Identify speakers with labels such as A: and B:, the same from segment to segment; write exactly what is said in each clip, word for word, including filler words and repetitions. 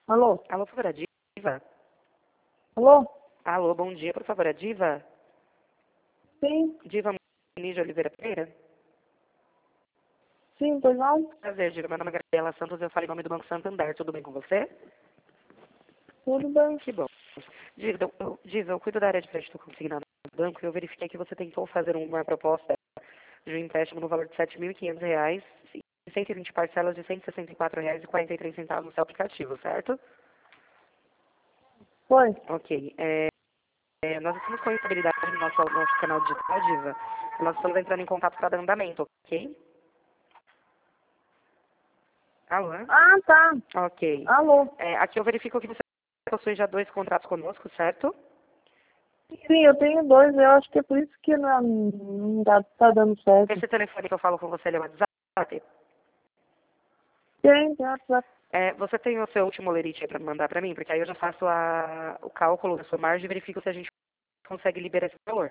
A: Alô?
B: Alô, por favor, a Diva?
A: Alô?
B: Alô, bom dia, por favor, a Diva?
A: Sim,
B: Diva Muniz de Oliveira Pereira?
A: sim, pois não?
B: Prazer, Diva, meu nome é Gabriela Santos, eu falo em nome do Banco Santander, tudo bem com você?
A: Tudo bem.
B: Que bom. Diva, eu, eu- Diva, eu cuido da área de crédito consignado no banco e eu verifiquei que você tentou fazer uma proposta de um empréstimo no valor de sete mil e quinhentos reais e cento e vinte parcelas de cento e sessenta e quatro reais e quarenta e três centavos no seu aplicativo, certo?
A: Foi.
B: Ok. É, é, nós estamos com a estabilidade no nosso, nosso canal digital, Diva. Nós estamos entrando em contato para dar andamento, ok? Alô?
A: Ah, tá.
B: Ok.
A: Alô?
B: É, aqui eu verifico que você possui já dois contratos conosco, certo?
A: Sim, eu tenho dois, eu acho que é por isso que não, não tá, tá dando certo.
B: Esse telefone que eu falo com você, ele é o WhatsApp?
A: Tem, tem WhatsApp.
B: É, você tem o seu último lerite aí para mandar para mim? Porque aí eu já faço a, o cálculo da sua margem e verifico se a gente consegue liberar esse valor.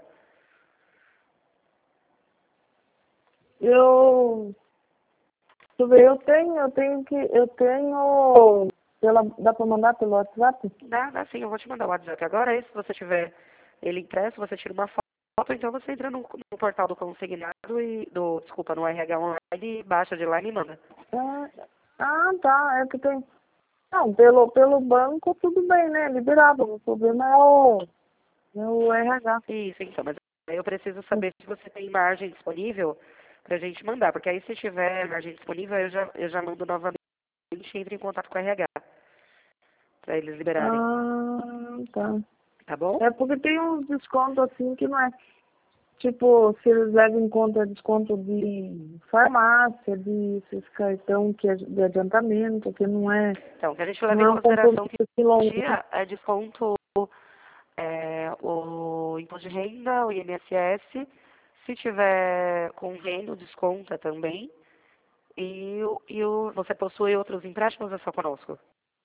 A: Eu, deixa eu ver, eu tenho, eu tenho que, eu tenho, pela, dá pra mandar pelo WhatsApp?
B: Dá, dá sim, eu vou te mandar o WhatsApp agora. Aí se você tiver ele impresso, você tira uma foto, então você entra no, no portal do consignado e, do, desculpa, no R H online e baixa de lá e me manda.
A: Ah, ah, tá, é que tem, não, pelo, pelo banco tudo bem, né, liberado, o problema é o, é o R H.
B: Isso, então, mas aí eu preciso saber se você tem margem disponível pra gente mandar, porque aí se tiver margem disponível, eu já, eu já mando novamente e entro em contato com o R H pra eles liberarem,
A: Ah, tá.
B: tá bom?
A: É porque tem uns descontos assim que não é. Tipo, se eles levam em conta desconto de farmácia, de esses cartão que é de adiantamento, que não é,
B: Então, o que a gente leva
A: não
B: em
A: é um
B: consideração
A: compromisso
B: que
A: assim longo, né?
B: dia é desconto é, o imposto de renda, o I N S S, se tiver com renda, desconta também. E, o- e o, você possui outros empréstimos, é só conosco?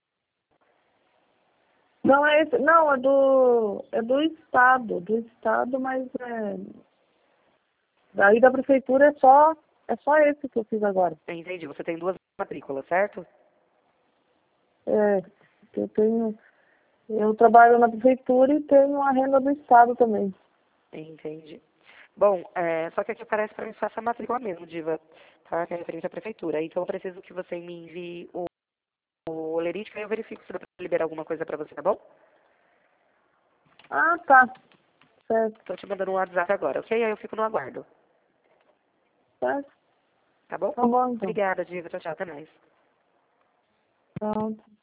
A: Não é esse, não, é do, é do estado, do estado, mas é, daí da prefeitura é só, é só esse que eu fiz agora.
B: Entendi, você tem duas matrículas, certo?
A: É, que eu tenho, eu trabalho na prefeitura e tenho a renda do estado também.
B: Entendi. Bom, é, só que aqui parece para mim só essa matrícula mesmo, Diva, tá? Que é referente à prefeitura. Então eu preciso que você me envie o, o olerite, que aí eu verifico se dá para liberar alguma coisa para você, tá bom?
A: Ah, tá, certo,
B: Tô te mandando um WhatsApp agora, ok? Aí eu fico no aguardo,
A: certo,
B: tá bom?
A: tá bom então.
B: Obrigada, Diva. Tchau, tchau. Até mais.
A: Pronto.